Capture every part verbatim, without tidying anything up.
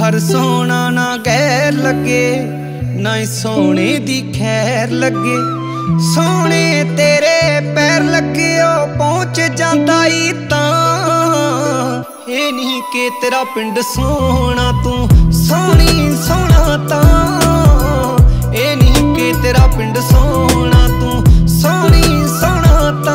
पर सोना ना गैर लगे, ना ही सोने दी खैर लगे। सोने तेरे पैर लगे ओ पहुंच जांदा ई तां, ये नहीं कि तेरा पिंड सोना तू सोनी सोना तां। ये नहीं कि तेरा पिंड सोना तू सोनी सोना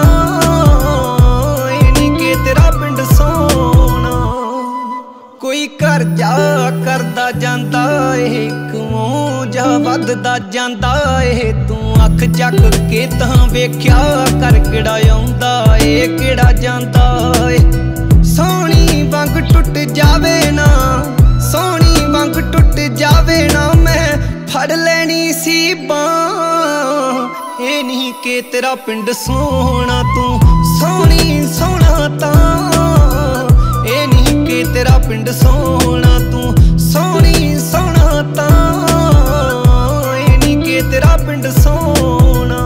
तां, ये नहीं कि तेरा पिंड सोना। कोई घर जा करदा जांदा ए, कमों जा वधदा जांदा ए। तू अख चक के तां वेख्या कर किहड़ा आउंदा ए किहड़ा जांदा ए। सोहणी वंग टुट जावे ना, सोहणी वंग टुट जावे ना, मैं फड़ लेनी सी बांह। ये नहीं कि तेरा पिंड सोना तू सोहणी सोहना तां। ये नहीं कि तेरा पिंड सोना तू सोहणी सोहना तां। ये नहीं कि तेरा पिंड सोना।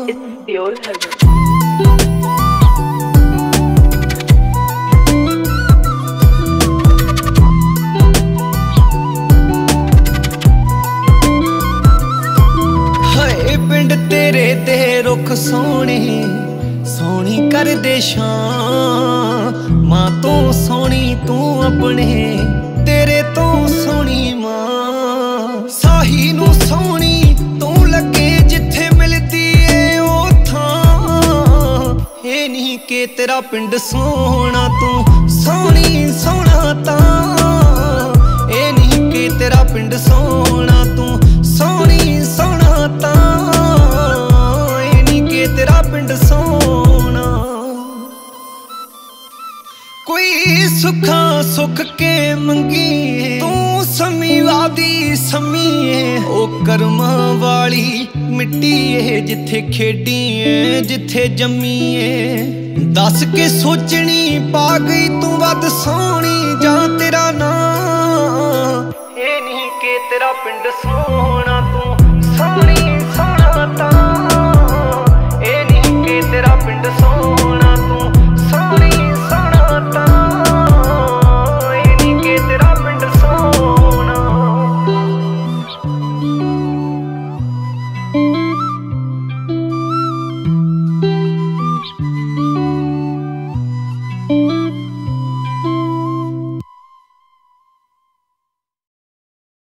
हाय पिंड तेरे दे रुख सोहणे सोहनी कर दे शां। मां तू सोहनी तू अपने, तेरे तो सोहनी मां। साही नू सोहनी तू लगे जिथे मिलदी ए ओ थां। ये नहीं कि तेरा पिंड सोहना तू सोहनी सोहना तां। ये नहीं कि तेरा पिंड सोहना तू सोहनी सोहना तां। ये नहीं कि तेरा पिंड सोहना। कोई सुखा सुख के मंगी तू समी वादी समी है। ओ कर्मा वाली मिट्टी है जिथे खेडी है जिथे जमी है। दस के सोचनी पा गई तू वध सोहनी जा तेरा नां। ये नहीं कि तेरा पिंड सोहना